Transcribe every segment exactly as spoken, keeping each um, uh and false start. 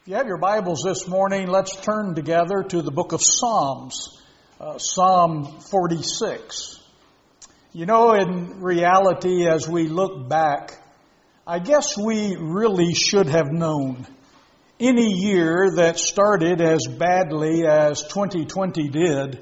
If you have your Bibles this morning, let's turn together to the book of Psalms, uh, Psalm forty-six. You know, in reality, as we look back, I guess we really should have known. Any year that started as badly as twenty twenty did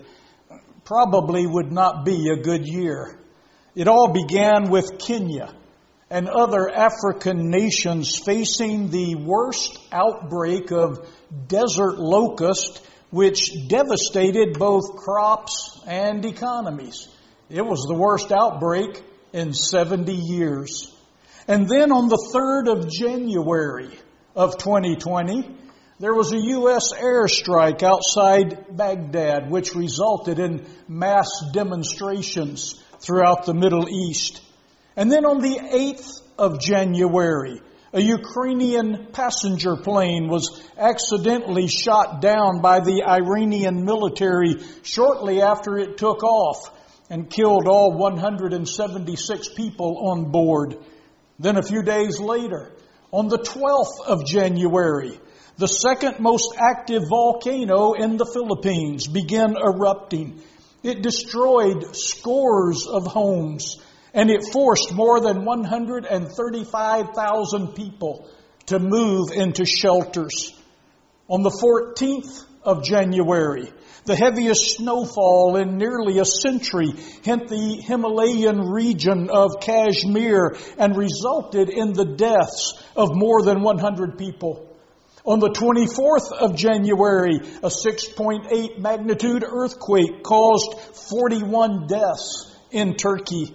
probably would not be a good year. It all began with Kenya and other African nations facing the worst outbreak of desert locust, which devastated both crops and economies. It was the worst outbreak in seventy years. And then on the third of January of twenty twenty, there was a U S airstrike outside Baghdad, which resulted in mass demonstrations throughout the Middle East. And then on the eighth of January, a Ukrainian passenger plane was accidentally shot down by the Iranian military shortly after it took off and killed all one hundred seventy-six people on board. Then a few days later, on the twelfth of January, the second most active volcano in the Philippines began erupting. It destroyed scores of homes, and it forced more than one hundred thirty-five thousand people to move into shelters. On the fourteenth of January, the heaviest snowfall in nearly a century hit the Himalayan region of Kashmir and resulted in the deaths of more than one hundred people. On the twenty-fourth of January, a six point eight magnitude earthquake caused forty-one deaths in Turkey.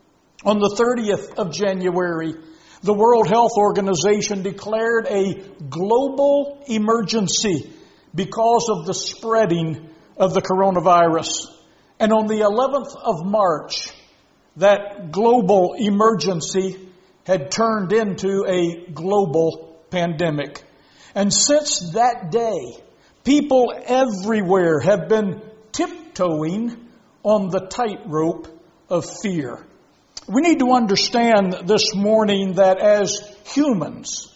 On the thirtieth of January, the World Health Organization declared a global emergency because of the spreading of the coronavirus. And on the eleventh of March, that global emergency had turned into a global pandemic. And since that day, people everywhere have been tiptoeing on the tightrope of fear. We need to understand this morning that as humans,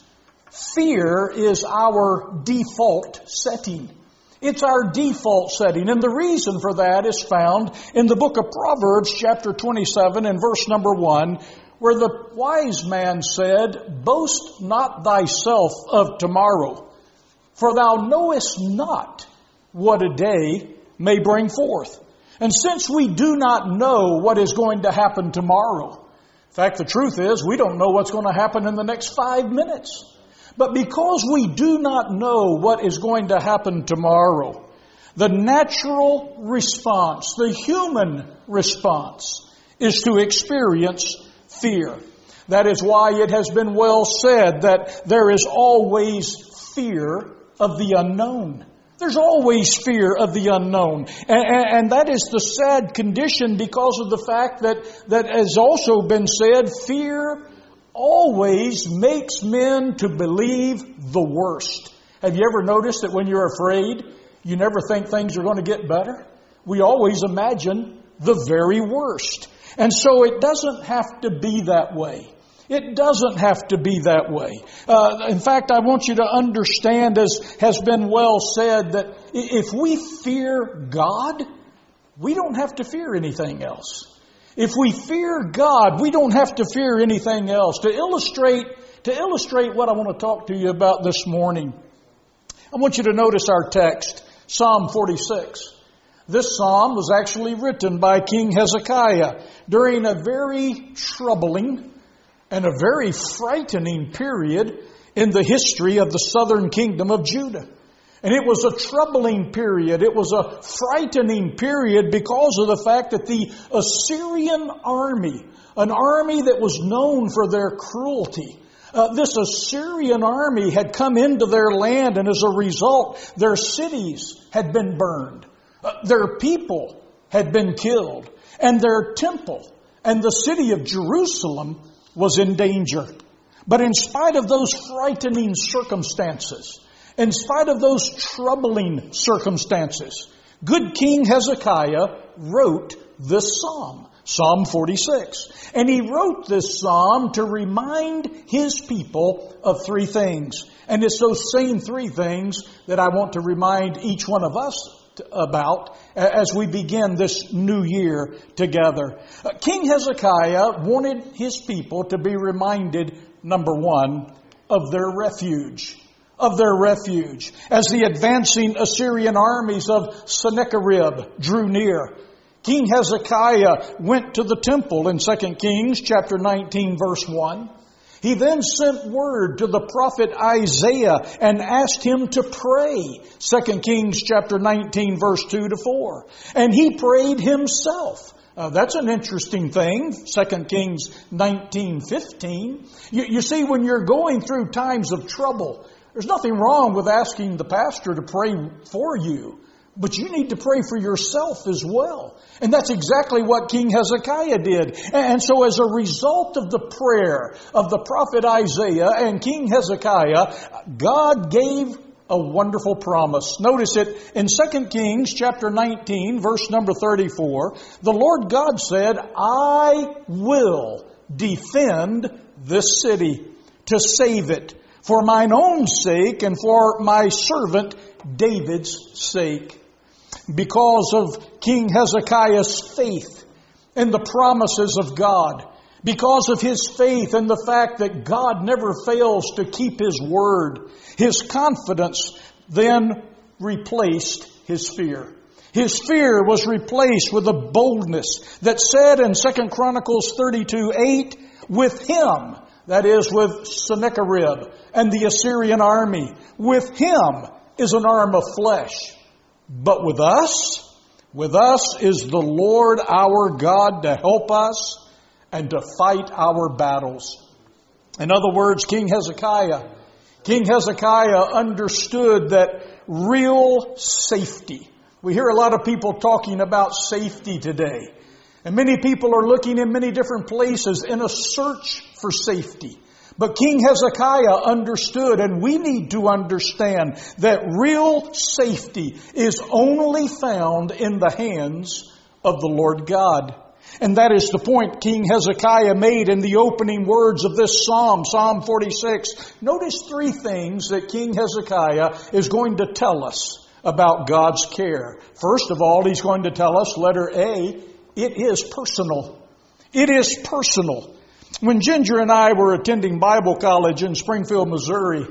fear is our default setting. It's our default setting. And the reason for that is found in the book of Proverbs, chapter twenty-seven and verse number one, where the wise man said, "Boast not thyself of tomorrow, for thou knowest not what a day may bring forth." And since we do not know what is going to happen tomorrow, in fact, the truth is we don't know what's going to happen in the next five minutes. But because we do not know what is going to happen tomorrow, the natural response, the human response, is to experience fear. That is why it has been well said that there is always fear of the unknown. There's always fear of the unknown. And, and, and that is the sad condition because of the fact that, that has also been said, fear always makes men to believe the worst. Have you ever noticed that when you're afraid, you never think things are going to get better? We always imagine the very worst. And so it doesn't have to be that way. It doesn't have to be that way. Uh, in fact, I want you to understand, as has been well said, that if we fear God, we don't have to fear anything else. If we fear God, we don't have to fear anything else. To illustrate, to illustrate what I want to talk to you about this morning, I want you to notice our text, Psalm forty-six. This psalm was actually written by King Hezekiah during a very troubling and a very frightening period in the history of the southern kingdom of Judah. And it was a troubling period. It was a frightening period because of the fact that the Assyrian army, an army that was known for their cruelty, uh, this Assyrian army had come into their land, and as a result, their cities had been burned. Uh, their people had been killed, and their temple and the city of Jerusalem was in danger. But in spite of those frightening circumstances, in spite of those troubling circumstances, good King Hezekiah wrote this psalm, Psalm forty-six. And he wrote this psalm to remind his people of three things. And it's those same three things that I want to remind each one of us about as we begin this new year together. King Hezekiah wanted his people to be reminded, number one, of their refuge. Of their refuge. As the advancing Assyrian armies of Sennacherib drew near, King Hezekiah went to the temple in Second Kings chapter nineteen, verse one. He then sent word to the prophet Isaiah and asked him to pray. Second Kings chapter nineteen, verse two to four. And he prayed himself. Uh, that's an interesting thing. Second Kings nineteen fifteen. You, you see, when you're going through times of trouble, there's nothing wrong with asking the pastor to pray for you. But you need to pray for yourself as well. And that's exactly what King Hezekiah did. And so as a result of the prayer of the prophet Isaiah and King Hezekiah, God gave a wonderful promise. Notice it in Second Kings chapter nineteen, verse number thirty-four. The Lord God said, I will defend this city to save it for mine own sake and for my servant David's sake. Because of King Hezekiah's faith in the promises of God, because of his faith in the fact that God never fails to keep His word, his confidence then replaced his fear. His fear was replaced with a boldness that said in Second Chronicles thirty-two eight, with him, that is with Sennacherib and the Assyrian army, with him is an arm of flesh. But with us, with us is the Lord our God to help us and to fight our battles. In other words, King Hezekiah, King Hezekiah understood that real safety. We hear a lot of people talking about safety today. And many people are looking in many different places in a search for safety. But King Hezekiah understood, and we need to understand, that real safety is only found in the hands of the Lord God. And that is the point King Hezekiah made in the opening words of this psalm, Psalm forty-six. Notice three things that King Hezekiah is going to tell us about God's care. First of all, he's going to tell us, letter A, it is personal. It is personal. When Ginger and I were attending Bible college in Springfield, Missouri,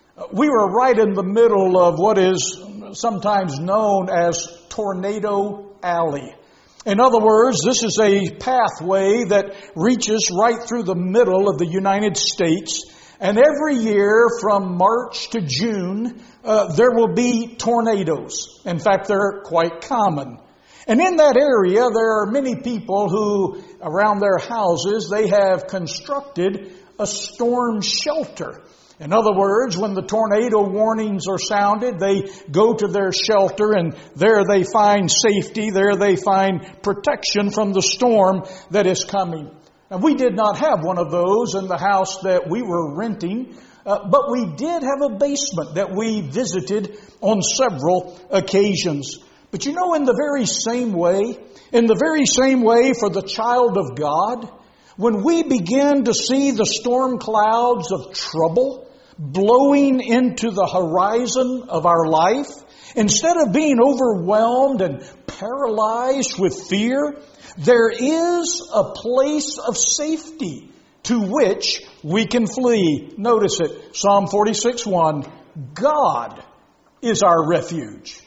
we were right in the middle of what is sometimes known as Tornado Alley. In other words, this is a pathway that reaches right through the middle of the United States. And every year from March to June, uh, there will be tornadoes. In fact, they're quite common. And in that area, there are many people who, around their houses, they have constructed a storm shelter. In other words, when the tornado warnings are sounded, they go to their shelter and there they find safety, there they find protection from the storm that is coming. And we did not have one of those in the house that we were renting, uh, but we did have a basement that we visited on several occasions. But you know, in the very same way, in the very same way for the child of God, when we begin to see the storm clouds of trouble blowing into the horizon of our life, instead of being overwhelmed and paralyzed with fear, there is a place of safety to which we can flee. Notice it, Psalm forty-six one, God is our refuge.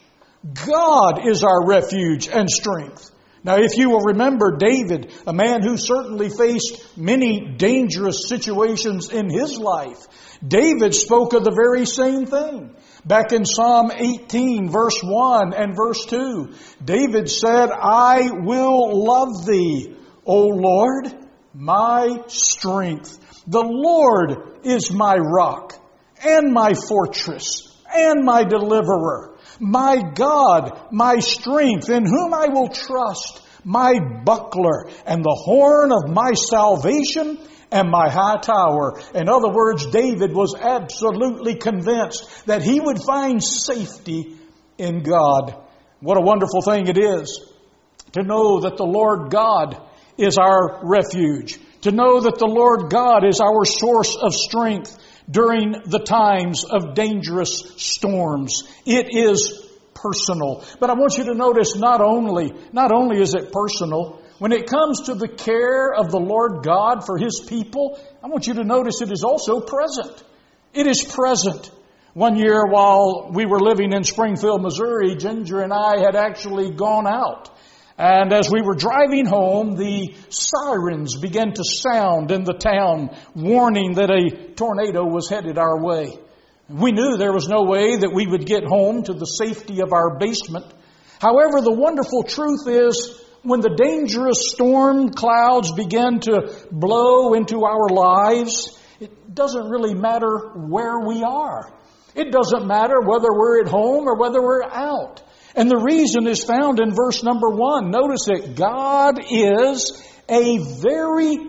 God is our refuge and strength. Now, if you will remember David, a man who certainly faced many dangerous situations in his life, David spoke of the very same thing. Back in Psalm eighteen, verse one and verse two, David said, I will love thee, O Lord, my strength. The Lord is my rock and my fortress and my deliverer. My God, my strength, in whom I will trust, my buckler and the horn of my salvation and my high tower. In other words, David was absolutely convinced that he would find safety in God. What a wonderful thing it is to know that the Lord God is our refuge, to know that the Lord God is our source of strength, during the times of dangerous storms. It is personal. But I want you to notice not only, not only is it personal, when it comes to the care of the Lord God for His people, I want you to notice it is also present. It is present. One year while we were living in Springfield, Missouri, Ginger and I had actually gone out. And as we were driving home, the sirens began to sound in the town, warning that a tornado was headed our way. We knew there was no way that we would get home to the safety of our basement. However, the wonderful truth is, when the dangerous storm clouds begin to blow into our lives, it doesn't really matter where we are. It doesn't matter whether we're at home or whether we're out. And the reason is found in verse number one. Notice that God is a very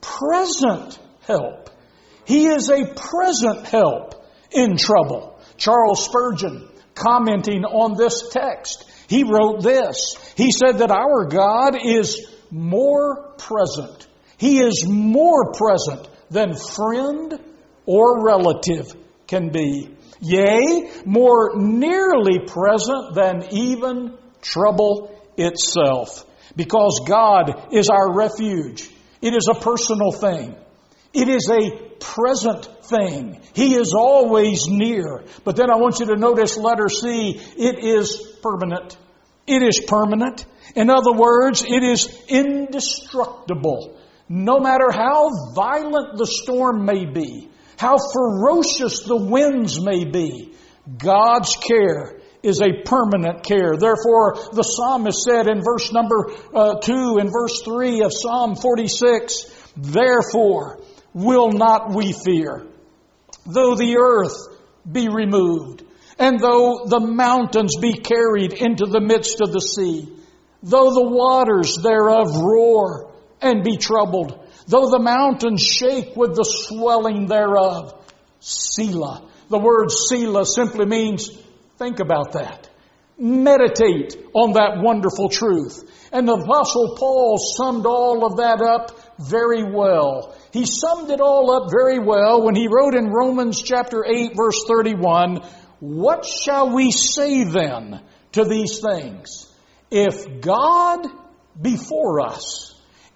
present help. He is a present help in trouble. Charles Spurgeon, commenting on this text, he wrote this. He said that our God is more present. He is more present than friend or relative can be. Yea, more nearly present than even trouble itself. Because God is our refuge. It is a personal thing. It is a present thing. He is always near. But then I want you to notice letter C. It is permanent. It is permanent. In other words, it is indestructible. No matter how violent the storm may be, how ferocious the winds may be, God's care is a permanent care. Therefore, the psalmist said in verse number uh, two and verse three of Psalm forty-six, therefore will not we fear, though the earth be removed, and though the mountains be carried into the midst of the sea, though the waters thereof roar and be troubled, though the mountains shake with the swelling thereof. Selah. The word Selah simply means think about that. Meditate on that wonderful truth. And the Apostle Paul summed all of that up very well. He summed it all up very well when he wrote in Romans chapter eight verse thirty-one, what shall we say then to these things? If God be for us,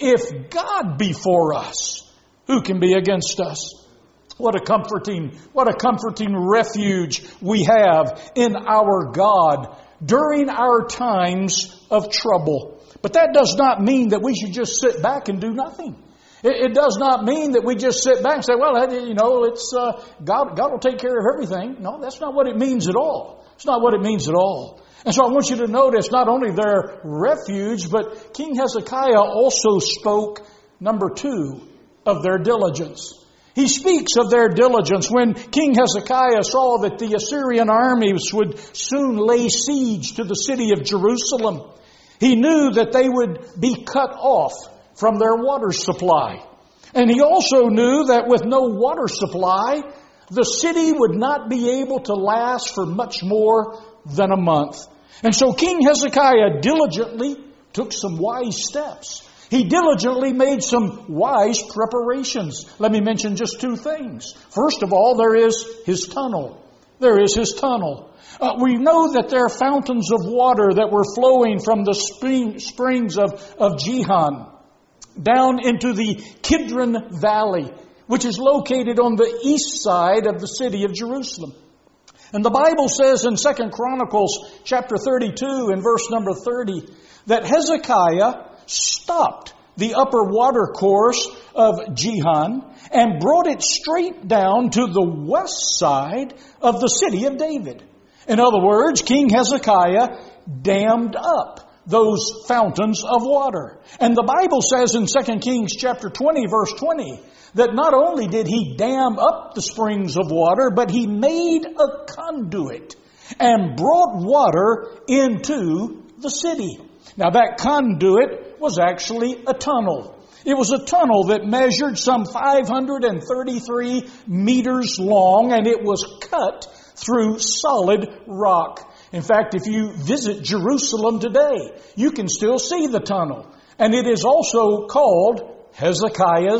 if God be for us, who can be against us? What a comforting, what a comforting refuge we have in our God during our times of trouble. But that does not mean that we should just sit back and do nothing. It, it does not mean that we just sit back and say, well, you know, it's uh, God, God will take care of everything. No, that's not what it means at all. It's not what it means at all. And so I want you to notice not only their refuge, but King Hezekiah also spoke, number two, of their diligence. He speaks of their diligence. When King Hezekiah saw that the Assyrian armies would soon lay siege to the city of Jerusalem, he knew that they would be cut off from their water supply. And he also knew that with no water supply, the city would not be able to last for much more than a month. And so King Hezekiah diligently took some wise steps. He diligently made some wise preparations. Let me mention just two things. First of all, there is his tunnel. There is his tunnel. Uh, we know that there are fountains of water that were flowing from the spring, springs of, of Gihon down into the Kidron Valley, which is located on the east side of the city of Jerusalem. And the Bible says in Second Chronicles chapter thirty-two and verse number thirty that Hezekiah stopped the upper water course of Gihon and brought it straight down to the west side of the city of David. In other words, King Hezekiah dammed up those fountains of water. And the Bible says in Second Kings chapter twenty verse twenty that not only did he dam up the springs of water, but he made a conduit and brought water into the city. Now that conduit was actually a tunnel. It was a tunnel that measured some five hundred thirty-three meters long, and it was cut through solid rock. In fact, if you visit Jerusalem today, you can still see the tunnel. And it is also called Hezekiah's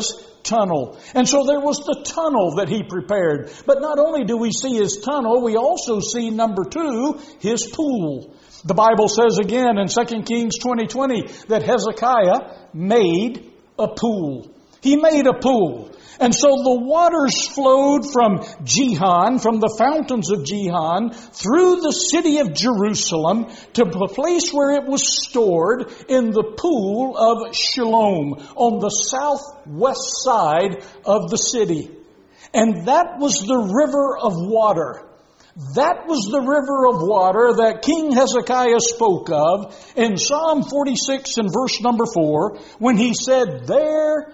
tunnel. And so there was the tunnel that he prepared. But not only do we see his tunnel, we also see, number two, his pool. The Bible says again in Second Kings twenty twenty that Hezekiah made a pool. He made a pool. And so the waters flowed from Gihon, from the fountains of Gihon, through the city of Jerusalem to the place where it was stored in the pool of Siloam on the southwest side of the city. And that was the river of water. That was the river of water that King Hezekiah spoke of in Psalm forty-six and verse number four when he said, "There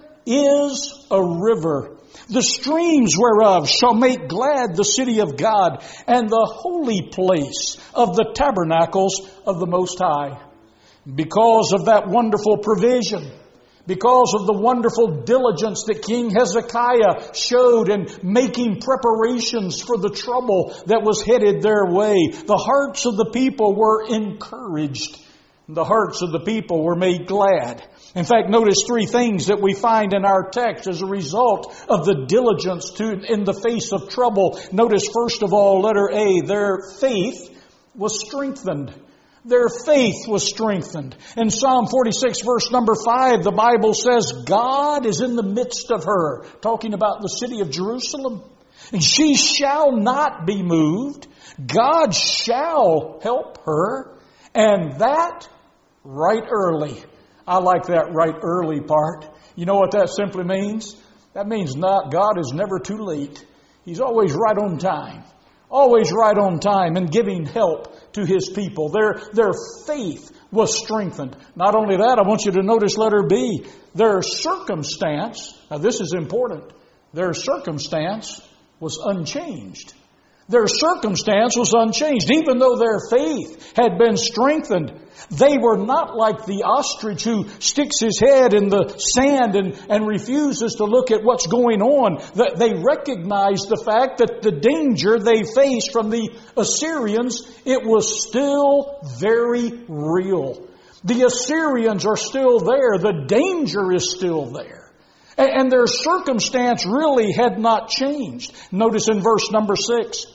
is a river, the streams whereof shall make glad the city of God and the holy place of the tabernacles of the Most High." Because of that wonderful provision, because of the wonderful diligence that King Hezekiah showed in making preparations for the trouble that was headed their way, the hearts of the people were encouraged. The hearts of the people were made glad. In fact, notice three things that we find in our text as a result of the diligence to in the face of trouble. Notice first of all, letter A, their faith was strengthened. Their faith was strengthened. In Psalm forty-six verse number five, the Bible says, God is in the midst of her, talking about the city of Jerusalem. And she shall not be moved. God shall help her. And that right early. I like that right early part. You know what that simply means? That means not God is never too late. He's always right on time. Always right on time and giving help to His people. Their, their faith was strengthened. Not only that, I want you to notice letter B. Their circumstance, now this is important, their circumstance was unchanged. Their circumstance was unchanged. Even though their faith had been strengthened, they were not like the ostrich who sticks his head in the sand and, and refuses to look at what's going on. They recognized the fact that the danger they faced from the Assyrians, it was still very real. The Assyrians are still there. The danger is still there. And their circumstance really had not changed. Notice in verse number six,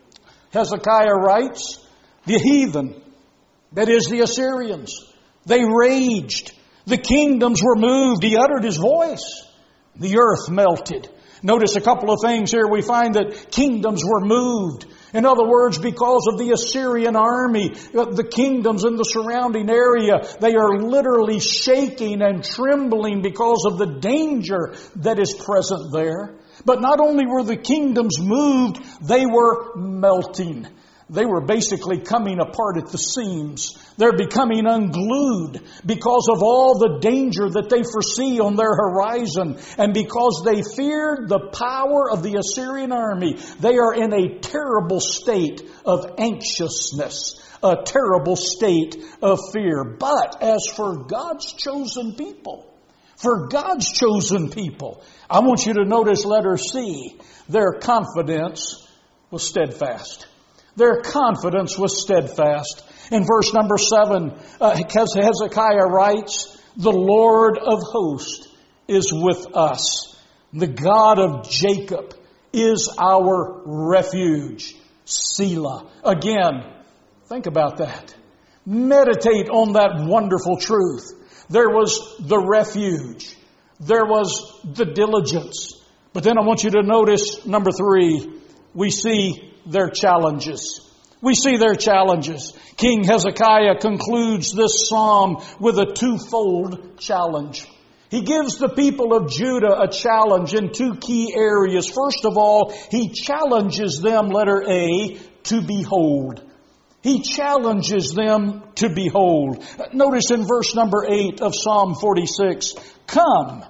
Hezekiah writes, the heathen, that is the Assyrians, they raged. The kingdoms were moved. He uttered his voice. The earth melted. Notice a couple of things here. We find that kingdoms were moved. In other words, because of the Assyrian army, the kingdoms in the surrounding area, they are literally shaking and trembling because of the danger that is present there. But not only were the kingdoms moved, they were melting. They were basically coming apart at the seams. They're becoming unglued because of all the danger that they foresee on their horizon. And because they feared the power of the Assyrian army, they are in a terrible state of anxiousness, a terrible state of fear. But as for God's chosen people, for God's chosen people, I want you to notice letter C, their confidence was steadfast. Their confidence was steadfast. In verse number seven, uh, Hezekiah writes, the Lord of hosts is with us. The God of Jacob is our refuge. Selah. Again, think about that. Meditate on that wonderful truth. There was the refuge. There was the diligence. But then I want you to notice, number three, we see their challenges. We see their challenges. King Hezekiah concludes this psalm with a twofold challenge. He gives the people of Judah a challenge in two key areas. First of all, he challenges them, letter A, to behold. He challenges them to behold. Notice in verse number eight of Psalm forty-six, come,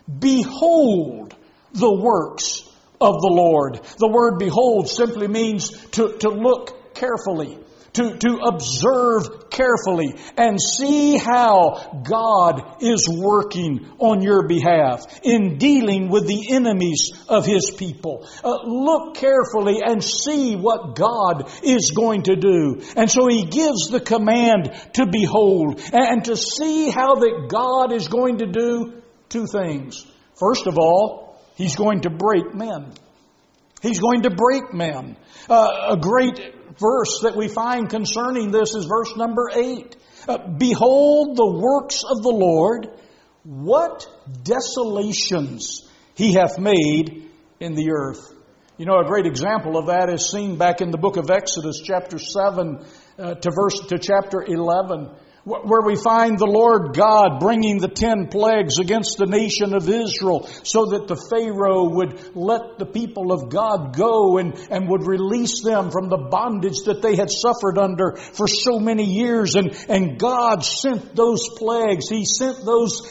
behold the works of the Lord. The word behold simply means to, to look carefully, to, to observe carefully and see how God is working on your behalf in dealing with the enemies of His people. Uh, look carefully and see what God is going to do. And so He gives the command to behold and to see how that God is going to do two things. First of all, He's going to break men. He's going to break men. Uh, a great verse that we find concerning this is verse number eight. Uh, Behold the works of the Lord, what desolations He hath made in the earth. You know, a great example of that is seen back in the book of Exodus, chapter seven uh, to verse to chapter eleven, where we find the Lord God bringing the ten plagues against the nation of Israel so that the Pharaoh would let the people of God go and, and would release them from the bondage that they had suffered under for so many years. And, and God sent those plagues. He sent those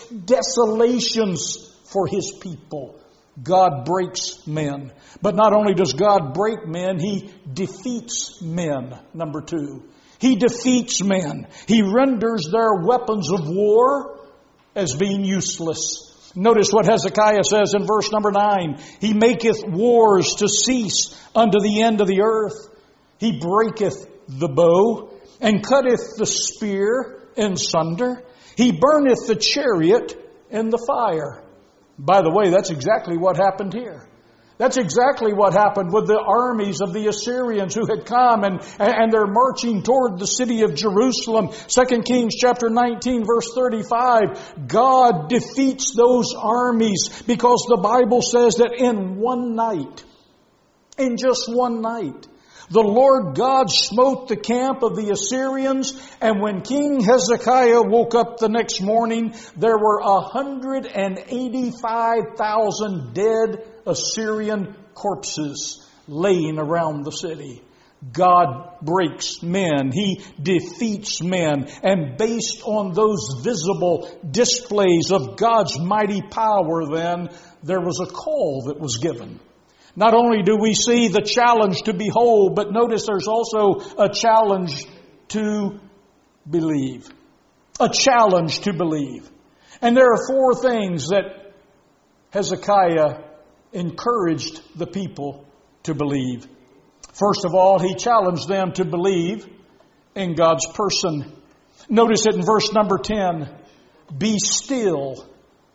desolations for His people. God breaks men. But not only does God break men, He defeats men, number two. He defeats men. He renders their weapons of war as being useless. Notice what Hezekiah says in verse number nine. He maketh wars to cease unto the end of the earth. He breaketh the bow and cutteth the spear in sunder. He burneth the chariot in the fire. By the way, that's exactly what happened here. That's exactly what happened with the armies of the Assyrians who had come and, and they're marching toward the city of Jerusalem. Second Kings chapter nineteen verse thirty-five. God defeats those armies because the Bible says that in one night, in just one night, the Lord God smote the camp of the Assyrians, and when King Hezekiah woke up the next morning, there were one hundred eighty-five thousand dead Assyrian corpses laying around the city. God breaks men. He defeats men. And based on those visible displays of God's mighty power, then, there was a call that was given. Not only do we see the challenge to behold, but notice there's also a challenge to believe. A challenge to believe. And there are four things that Hezekiah encouraged the people to believe. First of all, he challenged them to believe in God's person. Notice it in verse number ten. Be still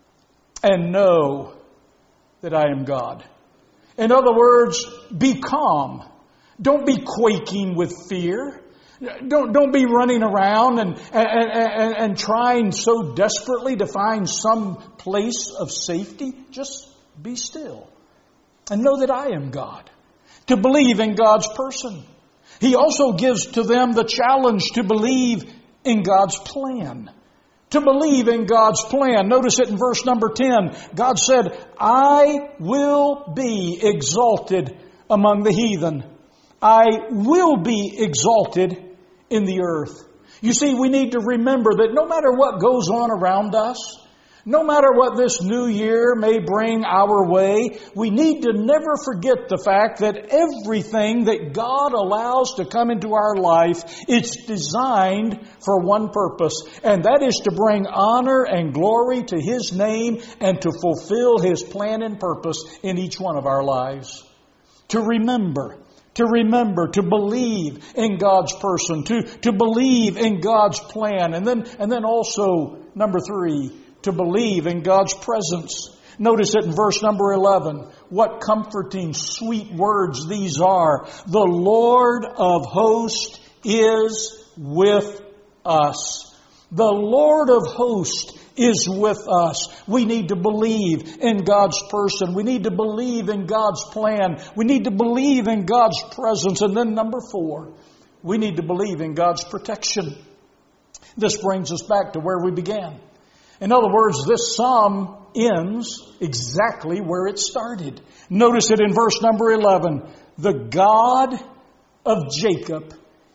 and know that I am God. In other words, be calm. Don't be quaking with fear. Don't, don't be running around and, and, and, and trying so desperately to find some place of safety. Just be still and know that I am God. To believe in God's person. He also gives to them the challenge to believe in God's plan. To believe in God's plan. Notice it in verse number ten. God said, I will be exalted among the heathen. I will be exalted in the earth. You see, we need to remember that no matter what goes on around us, no matter what this new year may bring our way, we need to never forget the fact that everything that God allows to come into our life, it's designed for one purpose, and that is to bring honor and glory to His name and to fulfill His plan and purpose in each one of our lives. To remember, to remember, to believe in God's person, to, to believe in God's plan, and then, and then also, number three, to believe in God's presence. Notice it in verse number eleven. What comforting, sweet words these are. The Lord of hosts is with us. The Lord of hosts is with us. We need to believe in God's person. We need to believe in God's plan. We need to believe in God's presence. And then number four, we need to believe in God's protection. This brings us back to where we began. In other words, this psalm ends exactly where it started. Notice it in verse number eleven. The God of Jacob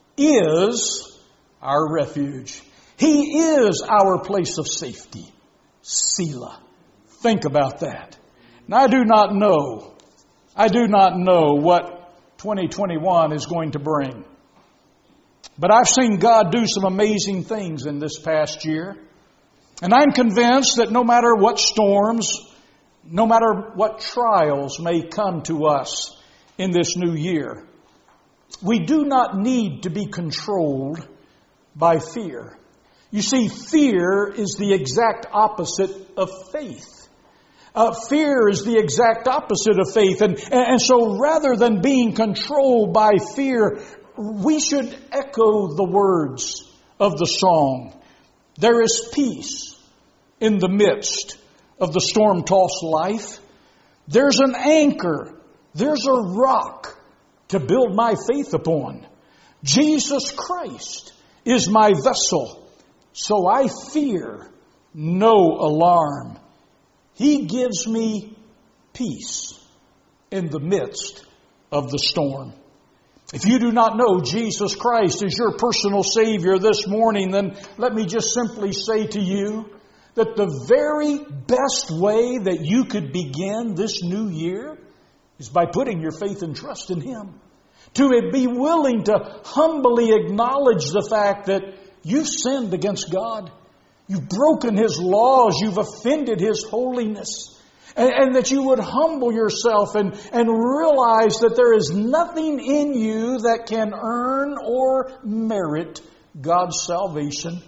is our refuge. He is our place of safety. Selah. Think about that. Now, I do not know, I do not know what twenty twenty-one is going to bring. But I've seen God do some amazing things in this past year. And I'm convinced that no matter what storms, no matter what trials may come to us in this new year, we do not need to be controlled by fear. You see, fear is the exact opposite of faith. Uh, fear is the exact opposite of faith. And, and so rather than being controlled by fear, we should echo the words of the song. There is peace in the midst of the storm-tossed life. There's an anchor. There's a rock to build my faith upon. Jesus Christ is my vessel, so I fear no alarm. He gives me peace in the midst of the storm. If you do not know Jesus Christ as your personal Savior this morning, then let me just simply say to you that the very best way that you could begin this new year is by putting your faith and trust in Him. To be willing to humbly acknowledge the fact that you've sinned against God. You've broken His laws. You've offended His holiness. And, and that you would humble yourself and, and realize that there is nothing in you that can earn or merit God's salvation.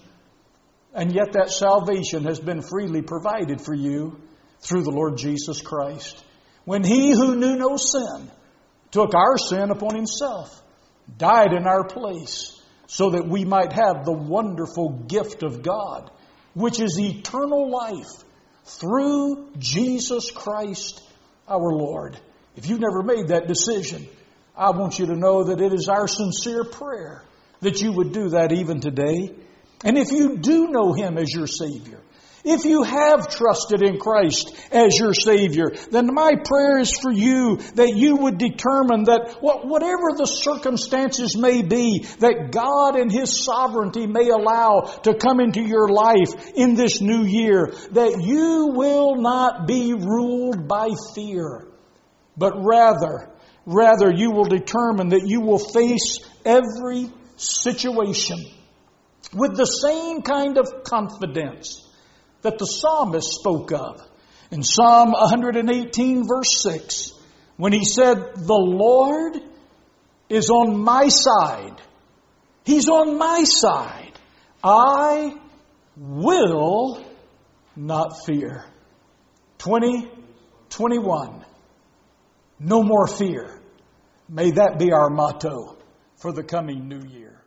And yet that salvation has been freely provided for you through the Lord Jesus Christ. When He who knew no sin took our sin upon Himself, died in our place, so that we might have the wonderful gift of God, which is eternal life through Jesus Christ our Lord. If you've never made that decision, I want you to know that it is our sincere prayer that you would do that even today. And if you do know Him as your Savior, if you have trusted in Christ as your Savior, then my prayer is for you that you would determine that whatever the circumstances may be, that God in His sovereignty may allow to come into your life in this new year, that you will not be ruled by fear, but rather, rather you will determine that you will face every situation with the same kind of confidence that the psalmist spoke of in Psalm one eighteen verse six, when he said, "The Lord is on my side. He's on my side. I will not fear." twenty twenty-one. No more fear. May that be our motto for the coming new year.